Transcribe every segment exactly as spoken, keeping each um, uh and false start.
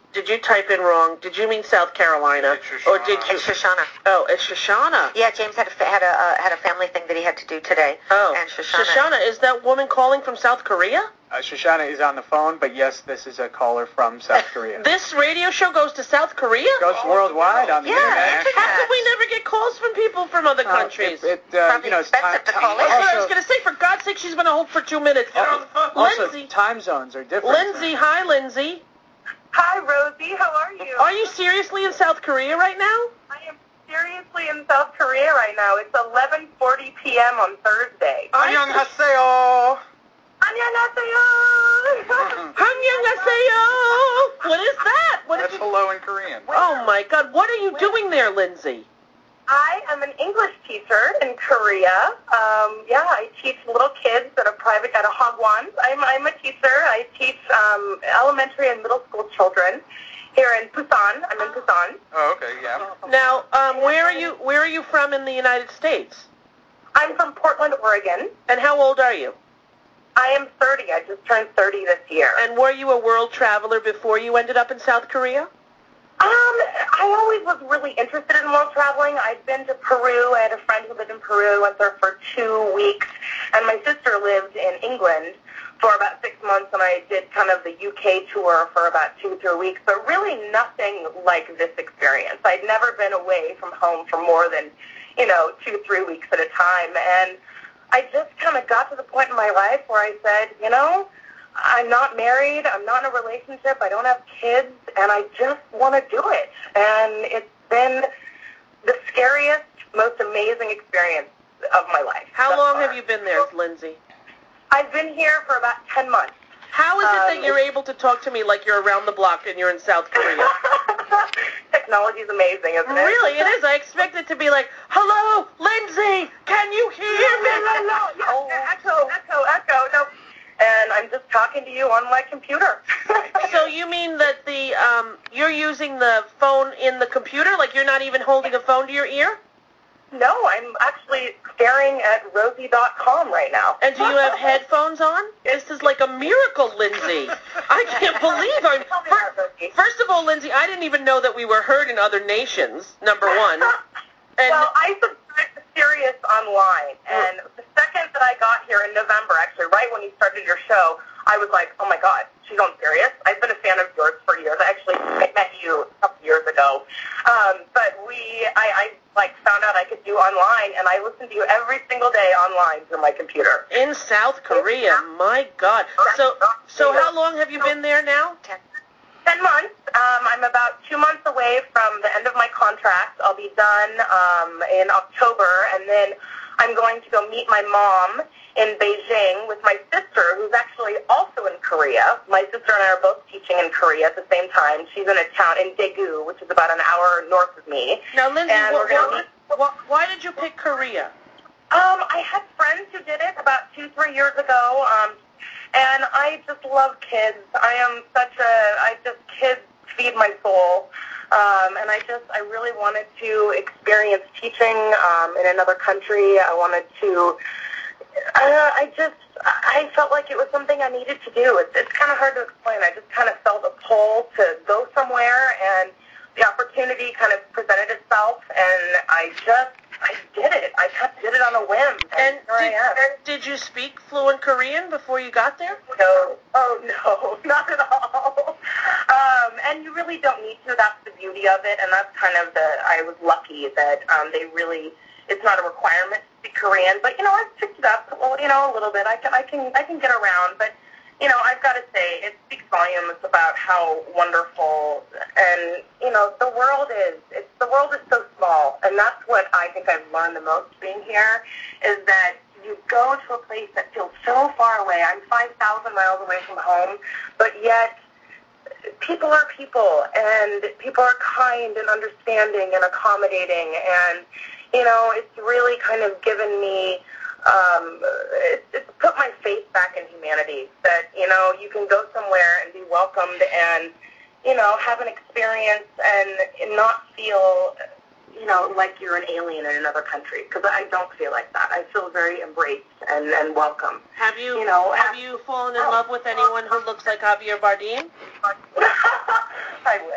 Did you type in wrong? Did you mean South Carolina? It's Or did you? It's Shoshana. Oh, it's Shoshana. Yeah, James had a, had a, uh, had a family thing that he had to do today. Oh, and Shoshana. Shoshana, is that woman calling from South Korea? Uh, Shoshana is on the phone, but yes, this is a caller from South Korea. This radio show goes to South Korea? Goes worldwide on the Yeah, internet. internet. How come we never get calls from people from other Uh, countries? It, it, uh, Probably you know, it's expensive time, to call in. That's what I also, was going to say. For God's sake, she's been on hold for two minutes. also, Lindsay. time zones are different. Lindsay, hi, Lindsay. Hi, Rosie. How are you? Are you seriously in South Korea right now? I am seriously in South Korea right now. It's eleven forty p.m. on Thursday. 안녕하세요. Annyeonghaseyo. Annyeonghaseyo. What is that? What That's is it? hello in Korean. Oh, my God. What are you doing there, Lindsay? I am an English teacher in Korea. Um, yeah, I teach little kids at a private, at a hagwon. I'm, I'm a teacher. I teach um, elementary and middle school children here in Busan. I'm in Busan. Oh, okay, yeah. Now, um, where are you? Where are you from in the United States? I'm from Portland, Oregon. And how old are you? I am thirty. I just turned thirty this year. And were you a world traveler before you ended up in South Korea? Um, I always was really interested in world traveling. I'd been to Peru. I had a friend who lived in Peru. I went there for two weeks. And my sister lived in England for about six months, and I did kind of the U K tour for about two, three weeks. But really nothing like this experience. I'd never been away from home for more than, you know, two, three weeks at a time. And I just kind of got to the point in my life where I said, you know, I'm not married, I'm not in a relationship, I don't have kids, and I just want to do it. And it's been the scariest, most amazing experience of my life. How thus long far. have you been there, Lindsay? I've been here for about ten months. How is it that Um, you're able to talk to me like you're around the block and you're in South Korea? Technology is amazing, isn't it? Really, it is. I expect it to be like, hello, Lindsay, can you hear me? No, no, no. Yeah, Oh. echo, echo, echo. No. And I'm just talking to you on my computer. So you mean that the um, you're using the phone in the computer, like you're not even holding a phone to your ear? No, I'm actually staring at Rosie dot com right now. And do you have headphones on? This is like a miracle, Lindsay. I can't believe I'm... Tell me Fir- about Rosie. First of all, Lindsay, I didn't even know that we were heard in other nations, number one. And Well, I subscribed to Sirius Online, and the second that I got here in November, actually, right when you started your show, I was like, oh my God, she's on Sirius. I've been a fan of yours for years. I actually met you a couple years ago. Um, but we, I, I like found out I could do online, and I listen to you every single day online through my computer. in South Korea, my God. So, so how long have you been there now? Ten. Ten months. Um, I'm about two months away from the end of my contract. I'll be done um, in October, and then I'm going to go meet my mom in Beijing with my sister, who's actually also in Korea. My sister and I are both teaching in Korea at the same time. She's in a town in Daegu, which is about an hour north of me. Now, Lindsay, And wh- we're gonna wh- meet- wh- why did you pick Korea? Um, I had friends who did it about two, three years ago, um, and I just love kids. I am such a, I just, kids feed my soul, um, and I just, I really wanted to experience teaching um, in another country. I wanted to, uh, I just, I felt like it was something I needed to do. It's, it's kind of hard to explain. I just kind of felt a pull to go somewhere, and the opportunity kind of presented itself, and I just, I did it. I just did it on a whim, and, And here I am. did, did you speak fluent Korean before you got there? No, oh no, not at all. Um, and you really don't need to. That's the beauty of it, and that's kind of the. I was lucky that um, they really. It's not a requirement to speak Korean, but you know I've picked it up. Well, you know a little bit. I can, I can, I can get around, but. You know, I've got to say, it speaks volumes about how wonderful, and, you know, the world is, it's, the world is so small, and that's what I think I've learned the most being here, is that you go to a place that feels so far away. I'm five thousand miles away from home, but yet people are people, and people are kind and understanding and accommodating, and, you know, it's really kind of given me Um, it's, it's put my faith back in humanity, that, you know, you can go somewhere and be welcomed and, you know, have an experience and not feel, you know, like you're an alien in another country, because I don't feel like that. I feel very embraced and, and welcome. Have you, You know, have you fallen in love with anyone who looks like Javier Bardem? I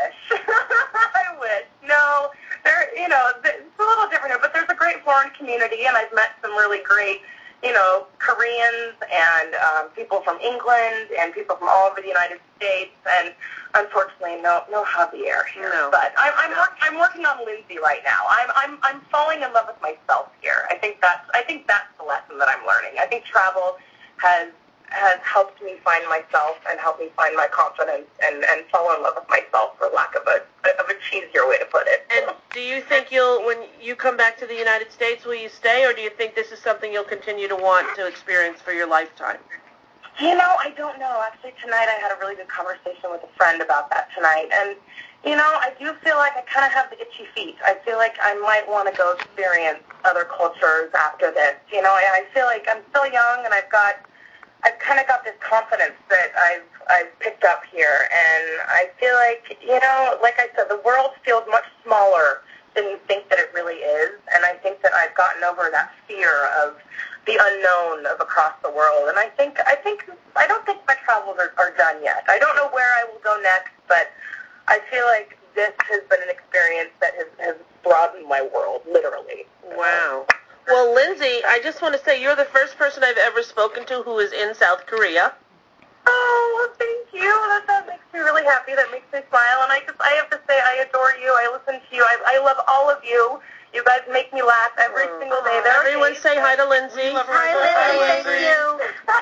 community, and I've met some really great, you know, Koreans and um, people from England and people from all over the United States, and unfortunately, no, no Javier here. No. But I'm, I'm, work, I'm working on Lindsay right now. I'm, I'm, I'm falling in love with myself here. I think that's, I think that's the lesson that I'm learning. I think travel has has helped me find myself and helped me find my confidence and, and fall in love with myself, for lack of a of a cheesier way to put it. And do you think you'll, when you come back to the United States, will you stay, or do you think this is something you'll continue to want to experience for your lifetime? You know, I don't know. Actually, tonight I had a really good conversation with a friend about that tonight. And, you know, I do feel like I kind of have the itchy feet. I feel like I might want to go experience other cultures after this. You know, I, I feel like I'm still young, and I've got, I've kind of got this confidence that I've, I've picked up here. And I feel like, you know, like I said, the world feels much smaller than you think that it really is. And I think that I've gotten over that fear of the unknown of across the world. And I think, I think, I don't think my travels are, are done yet. I don't know where I will go next, but I feel like this has been an experience that has, has broadened my world, literally. Wow. Well, Lindsay, I just want to say you're the first person I've ever spoken to who is in South Korea. Oh, well, thank you. That, that makes me really happy. That makes me smile. And I just, I have to say, I adore you. I listen to you. I, I love all of you. You guys make me laugh every Oh. single day. There are Everyone days say hi to Lindsay. Hi, Lindsay. Thank you.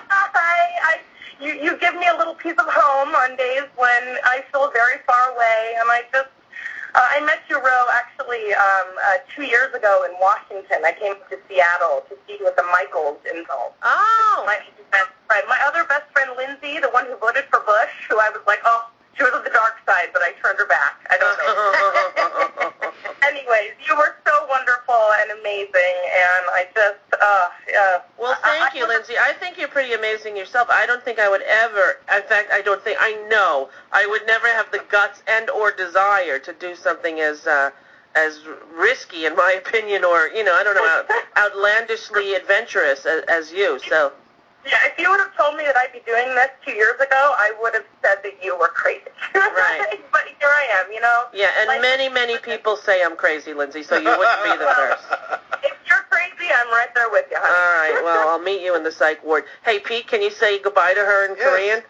Hi. I, you, you give me a little piece of home on days when I feel very far away, and I just, uh, I met you, Ro, actually, um, uh, two years ago in Washington. I came to Seattle to see you at the Michaels insult. Oh. My best friend, my other best friend, Lindsay, the one who voted for Bush, who I was like, oh, she was on the dark side, but I turned her back. I don't know. Anyways, you were so wonderful and amazing, and I just, uh, uh Well, thank I, you, I, Lindsay. I think you're pretty amazing yourself. I don't think I would ever, in fact, I don't think, I know, I would never have the guts and or desire to do something as, uh, as risky, in my opinion, or, you know, I don't know, out, outlandishly adventurous as, as you, so. Yeah, if you would have told me that I'd be doing this two years ago, I would have said that you were crazy. Right. But here I am, you know. Yeah, and like, many, many people say I'm crazy, Lindsay, so you wouldn't be the first. If you're crazy, I'm right there with you, honey. All right, well, I'll meet you in the psych ward. Hey, Pete, can you say goodbye to her in Yes. Korean?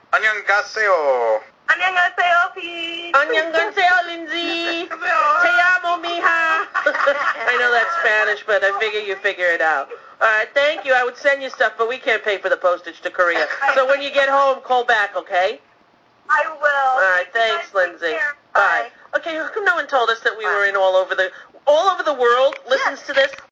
안녕하세요. 안녕하세요, Pete. 안녕하세요, Lindsay. Te amo, mija. I know that's Spanish, but I figure you figure it out. All right, thank you. I would send you stuff, but we can't pay for the postage to Korea. So when you get home, call back, okay? I will. All right, Thank you thanks, guys. Lindsay. Take care. Bye. Okay, how come no one told us that we were in all over the all over the world listens to this?